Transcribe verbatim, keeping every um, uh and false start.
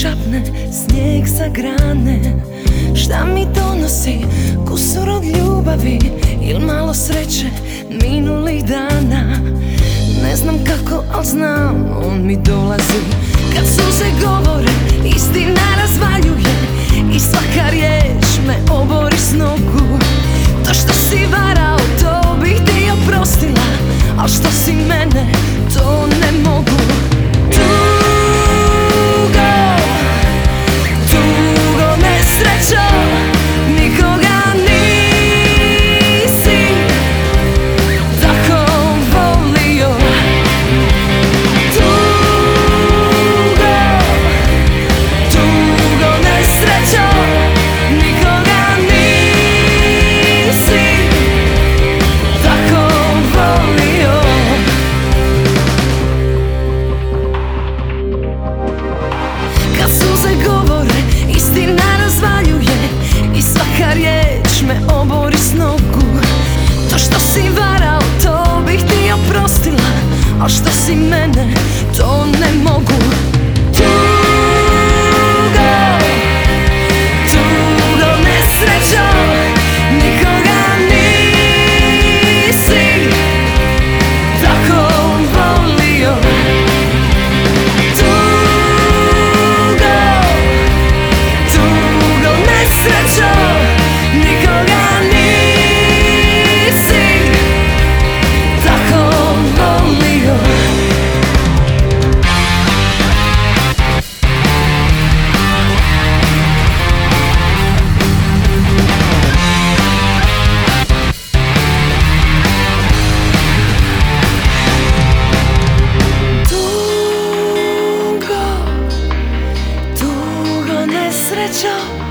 šapne snijeg sa grane. Šta mi donosi kusur od ljubavi il malo sreće minulih dana? Ne znam kako, al znam, on mi dolazi. Kad suze govore, istina razvaljuje i svaka riječ me obori s nogu. To što si varao, to bih ti oprostila, al što si mene, to ne mogu. Tugo, tugo nesrećo, nikoga nisi tako volio. Tugo, tugo nesrećo, nikoga nisi tako volio. Kad suze govore, istina razvaljuje i svaka riječ me obori s nogu. To što si varao, to bih ti oprostila, al što si mene, to ne mogu. Tugo, tugo nesrećo, nikoga nisi tako volio. Tugo, tugo nesrećo, nikoga nisi tako volio. Tugo, tugo nesrećo,